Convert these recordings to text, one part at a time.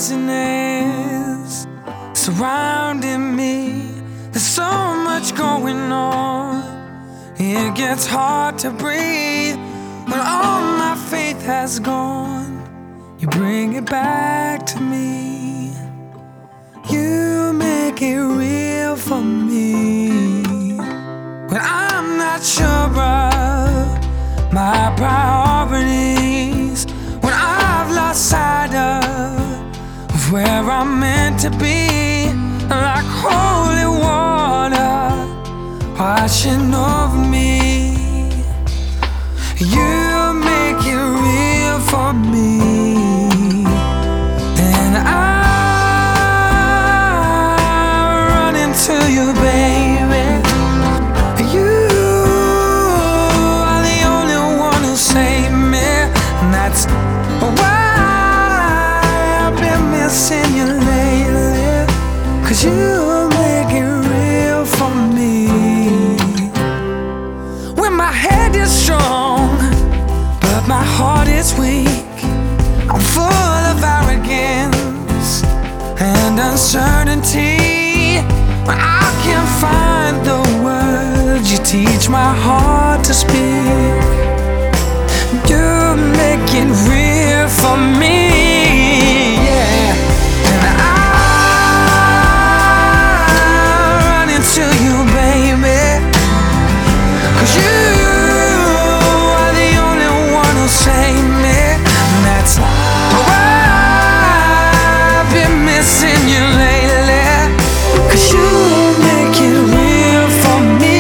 craziness surrounding me. There's so much going on. It gets hard to breathe when all my faith has gone. You bring it back to me. You make it real for me. When I'm not sure of my priorities, when I've lost sight of where I'm meant to be, like holy water washing over me, you make it real for me. And I run into you, baby. You are the only one who saved me, and that's why I've been missing you lately. 'Cause you make it real for me. When my head is strong, but my heart is weak, I'm full of arrogance and uncertainty. When I can't find the words, you teach my heart to speak. You make it real for me, yeah. And I run into you, baby. 'Cause you are the only one who saved me, and that's why I've been missing you lately. 'Cause you make it real for me.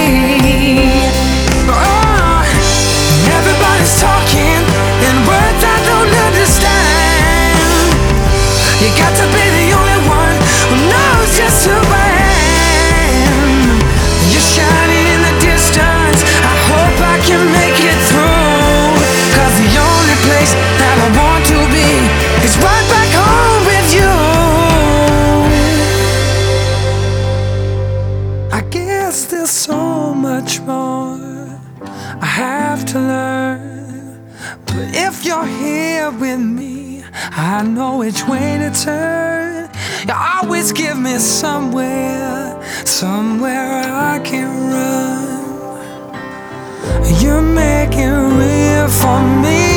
Oh, everybody's talking in words I don't understand. You got to be the only one who knows just who I am. You're shining in the distance, I hope I can make it through. 'Cause the only place that I want to be is right back home with you. I guess there's so much more I have to learn, but if you're here with me, I know which way to turn. You always give me somewhere I can run. You make it real for me.